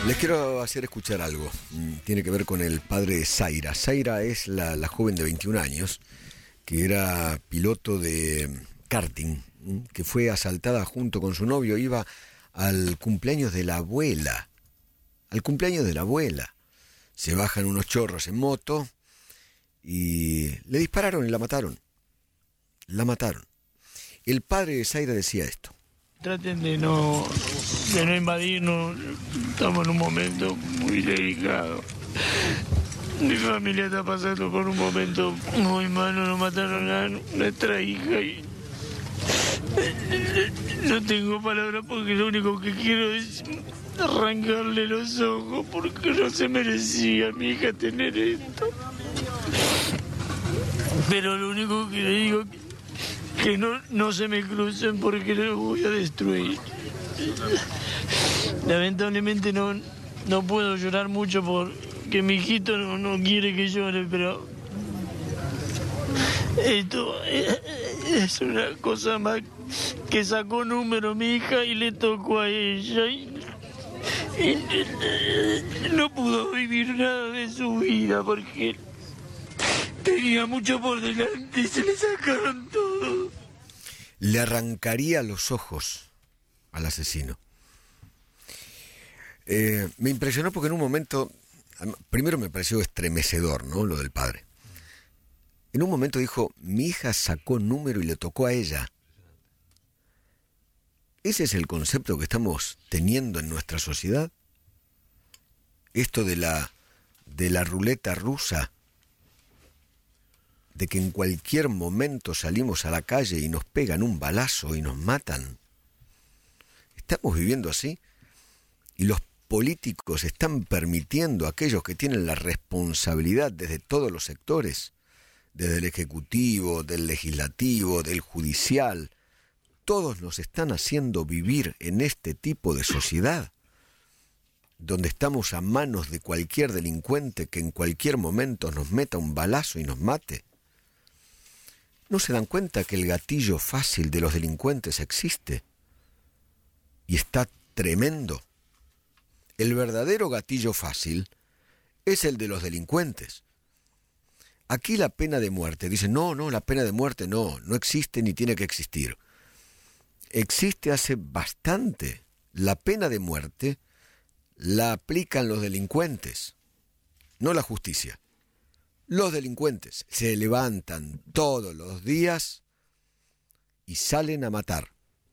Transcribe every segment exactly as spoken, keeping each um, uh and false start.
Les quiero hacer escuchar algo. Tiene que ver con el padre de Zaira. Zaira es la, la joven de veintiún años que era piloto de karting, que fue asaltada junto con su novio. Iba al cumpleaños de la abuela. Al cumpleaños de la abuela. Se bajan unos chorros en moto y le dispararon y la mataron. La mataron. El padre de Zaira decía esto. Traten de no, de no invadirnos, estamos en un momento muy delicado. Mi familia está pasando por un momento muy malo, nos mataron a nuestra hija y no tengo palabras porque lo único que quiero es arrancarle los ojos porque no se merecía mi hija tener esto. Pero lo único que le digo es que Que no, no se me crucen porque los voy a destruir. Lamentablemente no, no puedo llorar mucho porque mi hijito no, no quiere que llore, pero esto es, es una cosa más que sacó número mi hija y le tocó a ella y, y no pudo vivir nada de su vida porque tenía mucho por delante y se le sacaron todo. Le arrancaría los ojos al asesino. Eh, me impresionó porque en un momento, primero me pareció estremecedor, ¿no? Lo del padre. En un momento dijo, mi hija sacó número y le tocó a ella. ¿Ese es el concepto que estamos teniendo en nuestra sociedad? Esto de la, de la ruleta rusa, de que en cualquier momento salimos a la calle y nos pegan un balazo y nos matan. ¿Estamos viviendo así? Y los políticos están permitiendo a aquellos que tienen la responsabilidad desde todos los sectores, desde el ejecutivo, del legislativo, del judicial, todos nos están haciendo vivir en este tipo de sociedad, donde estamos a manos de cualquier delincuente que en cualquier momento nos meta un balazo y nos mate. ¿No se dan cuenta que el gatillo fácil de los delincuentes existe? Y está tremendo. El verdadero gatillo fácil es el de los delincuentes. Aquí la pena de muerte, dicen, no, no, la pena de muerte no, no existe ni tiene que existir. Existe hace bastante. La pena de muerte la aplican los delincuentes, no la justicia. Los delincuentes se levantan todos los días y salen a matar.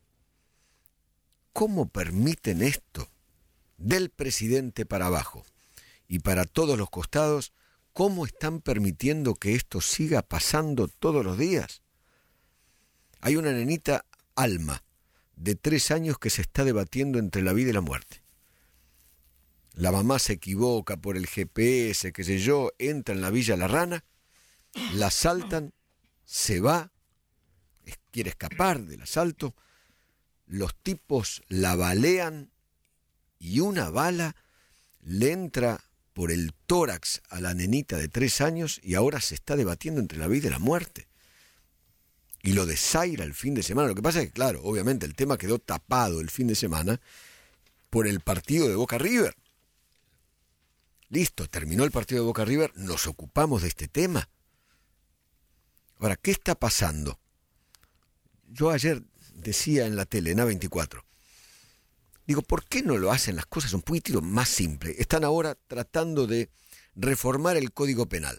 ¿Cómo permiten esto? Del presidente para abajo y para todos los costados, ¿cómo están permitiendo que esto siga pasando todos los días? Hay una nenita, Alma, de tres años que se está debatiendo entre la vida y la muerte. La mamá se equivoca por el G P S, qué sé yo, entra en la Villa La Rana, la asaltan, se va, quiere escapar del asalto, los tipos la balean y una bala le entra por el tórax a la nenita de tres años y ahora se está debatiendo entre la vida y la muerte. Y lo de Zaira el fin de semana, lo que pasa es que, claro, obviamente el tema quedó tapado el fin de semana por el partido de Boca River. Listo, terminó el partido de Boca River, nos ocupamos de este tema. Ahora, ¿qué está pasando? Yo ayer decía en la tele, en A veinticuatro, digo, ¿por qué no lo hacen las cosas un poquitito más simples? Están ahora tratando de reformar el Código Penal.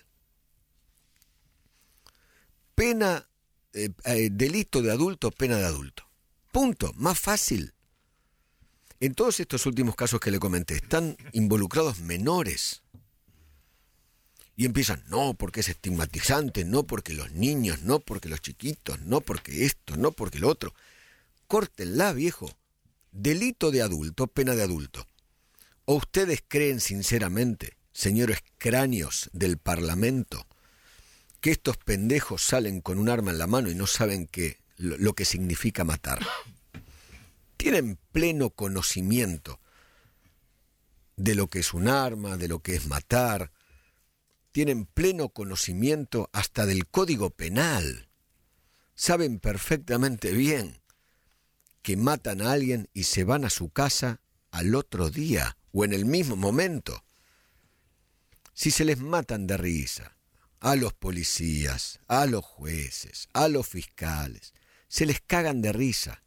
Pena, eh, eh, delito de adulto, pena de adulto. Punto, más fácil. En todos estos últimos casos que le comenté, están involucrados menores. Y empiezan, no, porque es estigmatizante, no porque los niños, no porque los chiquitos, no porque esto, no porque lo otro. Córtenla, viejo. Delito de adulto, pena de adulto. ¿O ustedes creen sinceramente, señores cráneos del Parlamento, que estos pendejos salen con un arma en la mano y no saben qué, lo, lo que significa matar? Tienen pleno conocimiento de lo que es un arma, de lo que es matar. Tienen pleno conocimiento hasta del Código Penal. Saben perfectamente bien que matan a alguien y se van a su casa al otro día o en el mismo momento, si se les matan de risa a los policías, a los jueces, a los fiscales, se les cagan de risa.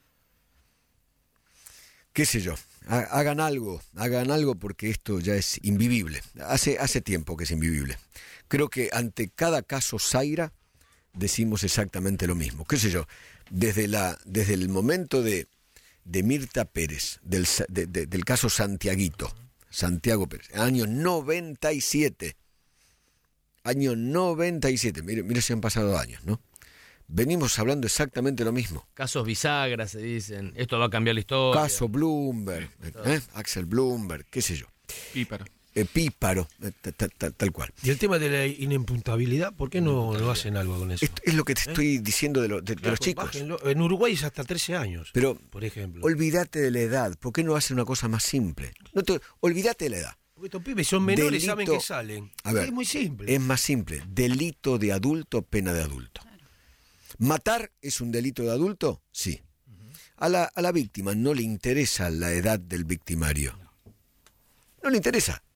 Qué sé yo, hagan algo, hagan algo porque esto ya es invivible. Hace, hace tiempo que es invivible. Creo que ante cada caso Zaira decimos exactamente lo mismo. Qué sé yo, desde, la, desde el momento de, de Mirta Pérez, del, de, de, del caso Santiaguito, Santiago Pérez, año noventa y siete. Año noventa y siete, mire, mire si han pasado años, ¿no? Venimos hablando exactamente lo mismo. Casos bisagra, se dicen. Esto va a cambiar la historia. Caso Bloomberg, ¿eh? Axel Bloomberg, qué sé yo. Píparo. Eh, píparo, eh, tal, tal, tal cual. Y el tema de la inimputabilidad, ¿por qué no, no hacen algo con eso? Esto es lo que te estoy ¿Eh? diciendo de, lo, de, de claro, los chicos. Bájenlo. En Uruguay es hasta trece años, pero, por ejemplo. Olvídate de la edad, ¿por qué no hacen una cosa más simple? No te, olvídate de la edad. Porque estos pibes son menores, delito, saben que salen. A ver, es muy simple. Es más simple. Delito de adulto, pena de adulto. Claro. ¿Matar es un delito de adulto? Sí. Uh-huh. A la, a la víctima no le interesa la edad del victimario. No, no le interesa.